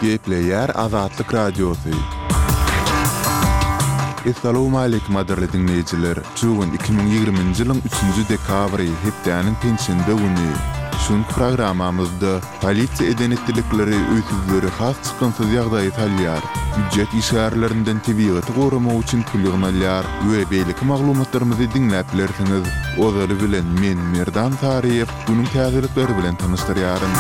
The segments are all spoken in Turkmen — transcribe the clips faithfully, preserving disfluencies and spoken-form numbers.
Gepleyer Azatlyk Radiosu. Assalamu alaykum aderli dinleyijiler. Çugun iki bin ýygrymynjy ýylyň üçünji dekabry hepdeniň pensiýende güni. Şun programamyzda polisiýa edenetlikleri öýtüzleri has çykansyz ýagdaý talýar. Büdjet işgärlerinden tebigaty gorama üçin pulýanlar we beýlik maglumatlarymyzy dinläp bilersiňiz. Ozary bilen men Merdan Tariýew bunyň täzelikleri bilen tanışdyrýaryn.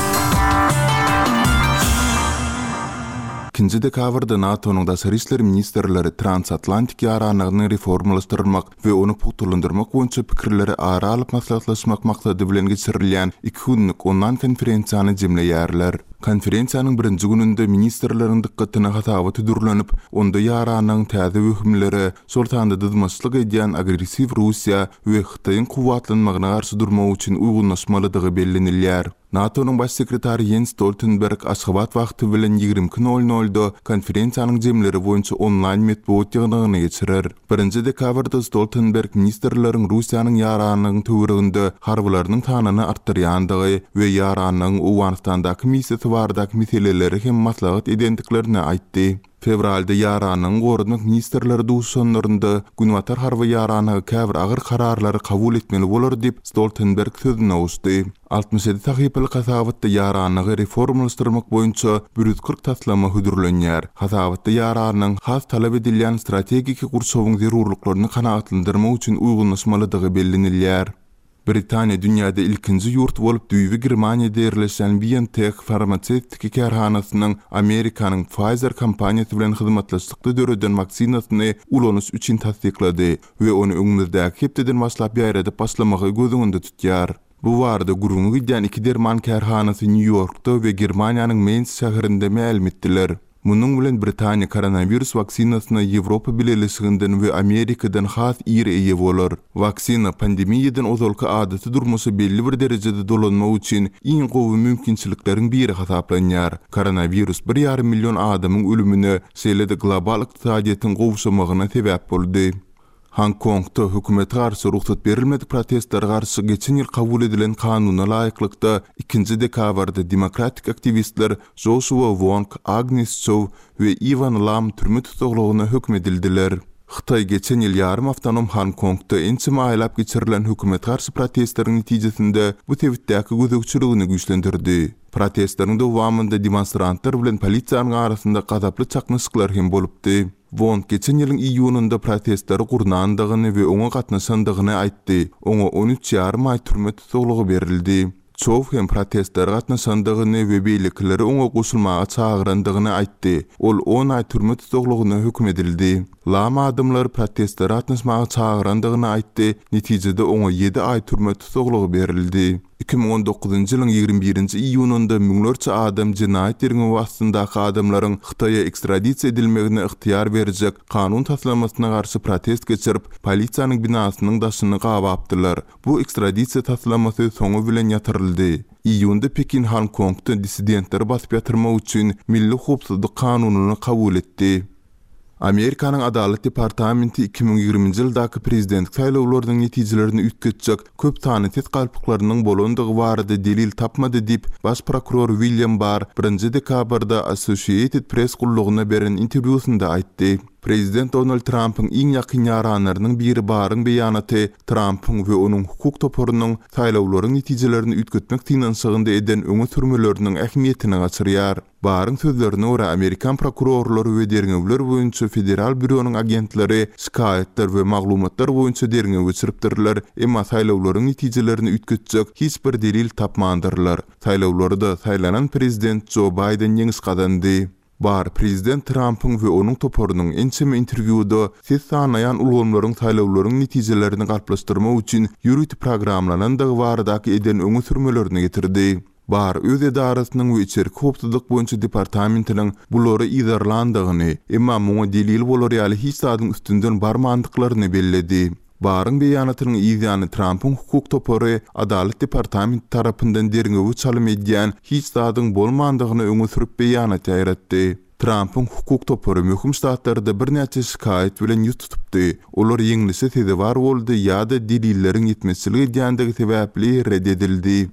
ikinji dekabrda NATO'nun da Serişler Ministerleri transatlantik ýaranygyny reformalaşdyrmak we onu putulandyrmak boýunça pikirleri ara alyp maslahatlaşmak maksady bilen geçirilýän iki günlük onlayn konferensiýany jemleýärler. Konferensiýanyň birinji gününde ministerleriň dikkatyna hataby tüdürlenip, onda ýaranyň täze hökümleri, şoltanda dızmaçlyk edýän agressiw Russiýa we Hytaýyň kuwatlanmagyna garşy durmak üçin uygulnaşmalydygy bellenilýär. NATO'nun baş sekretary Jens Stoltenberg Aşgabat wagty bilen ýigrimki nol nolda konferensiýanyň jemleri boýunça onlayn metbuat ýygynyny geçirer. birinji dekabrda Stoltenberg ministerleriň Russiýanyň ýaranyň töwereginde harbylarynyň tanyny artdyrýandygy we ýaranyň Owganistandaky missiýasy baradaky meseleleri hem maslahat edendiklerini aýtdy. Fevralda ýaranyň gorunmak ministerleri duşanlarynda günwatar harby ýaranyny käbir agyr kararlary kabul etmeli bolar diýip Stoltenberg sözüne uçdy. altymyş ýedi tahyply hasabatda ýaranyny reformalaşdyrmak boýunça bir yüz kırk taslama hödürlenýär. Hasabatda ýaranyň has talap edilýän strategik gurşawyň zerurlyklaryny kanagatlandyrmak üçin uygulnaşmalydygy bellenilýär. Britaniýa dünýäde ilkinji ýurt bolup düýbi Germaniýada ýerleşen BioNTech farmaseutik kerhanasynyň Amerikanyň Pfizer kompaniýasy bilen hyzmatlaşdykda döreden vaksinasyny ulanyş üçin tasdiklady we onu öňümüzdäki hepdeden başlap ýaýradyp başlamagy gözüňde tutýar. Bu warda gurulmagy giden iki derman kerhanasy New York'da we Germaniýanyň Mainz şäherinde ma'lum etdiler. Munun bilen Britaniýa koronavirus vaksinasyna Ýewropa bileşiginden we Amerikadan has ýere eýe bolar. Vaksina pandemiýadan ozalky adaty durmasy belli bir derejede dolanmak üçin iň gowy mümkinçilikleriň biri hasaplanýar. Koronavirus bir ýarym million adamyň ölümine, şeýle-de global ykdysadyýatyň gowşamagyna sebäp boldy. Hong Kong'da hökümete garşy ruhsat berilmedik protestler garşy geçen ýyl kabul edilen kanuna laýyklykda ikinji dekabrda demokratik aktivistler Joshua Wong, Agnes Chow we Ivan Lam türme tutuklugyna hökm edildiler. Hytaý geçen ýyl ýarym awtonom Hong Kong'da ençime aýlap geçirilen hökümete garşy protestleriň netijesinde bu tewitdäki gözegçiligini güýçlendirdi. Protestleriň dowamında demonstrantlar bilen polisiýanyň arasynda gazaply çaknaşyklar hem bolupdy. Wong geçen ýylyň iýunynda protestleri gurnandygyny we oňa gatnaşandygyny aýtdy. Oňa on üç ýarym aý türme tutuklugy berildi. Çow hem protestleri gatnaşandygyny we beýlikleri oňa goşulmaga çagyrandygyny aýtdy. Ol on aý türme tutuklugyna hökm edildi. Lama adamlar protestleri gatnaşmaga çagyrandygyny aýtdy. Netijede oňa ýedi aý türme tutuklugy berildi. iki bin on dokuzunji ýylyň ýygrimi birinji iýunynda müňlerçe adam jinaýat ýerine wagtyndaky adamlaryň Hytaýa ekstradisiýa edilmegine yktyýar berjek kanun taslamasyna garşy protest geçirip polisiýanyň binasynyň daşyny gabapdylar. Bu ekstradisiýa taslamasy soňu bilen ýatyryldy. Iýunda Pekin Hong Kong'da dissidentleri basyp ýatyrmak üçin milli howpsuzlyk kanunyny kabul etdi. Amerikanyň Adalet Departamenti iki bin ýygrimiňji ýyldaky prezident saýlawlarynyň netijelerini üýtgetjek köp sany tetgalpyklarynyň bolandygy barada delil tapmady diýip baş prokuror William Barr birinji dekabrda Associated Press gullugyna beren interwýusynda aýtdy. Prezident Donald Trump'ın iň ýakyn ýaranylarynyň biri Barryň beýanaty Trump'ın we onuň hukuk toporunyň saýlawlaryň netijelerini üýtgetmek tynançygynda eden öňe sürmeleriniň ähmiýetini gaçyrýar. Barryň sözlerine görä Amerikan prokurorlary we derňewler boýunça federal büronyň agentleri şikaýetler we maglumatlar boýunça derňe geçiripdirler, emma saýlawlaryň netijelerini üýtgetjek hiç bir delil tapmandyrlar. Saýlawlarda saýlanan prezident Joe Biden ýeňis kazandy. Bar prezident Trump'ın we onuň toporunyň ençeme interwýuda siz sanaýan ulgamlaryň saýlawlaryň netijelerini galplaşdyrmak üçin ýürüt programlanandygy baradaky eden öňe sürmelerini getirdi. Bar öz edarasynyň we içerik howpsuzlyk boýunça departamentiniň bulary ýerlandygyny, emma muňa delil bolar ýaly hiç sadyň üstünden barmandyklaryny belledi. Barın beýanatynyň ýygyny Trump'ın hukuk topory Adalet Departamenti tarapyndan derňewi çalym edýän hiç sadyň bolmandygyny öňe sürüp beýanat ýaratdy. Trump'ın hukuk topory möhüm ştatlarda bir näçe şikaýet bilen ýüz tutupdy. Olar ýeňlisi tede bar boldy ýa-da delillerin ýetmezçiligi diýendigi sebäpli reddedildi.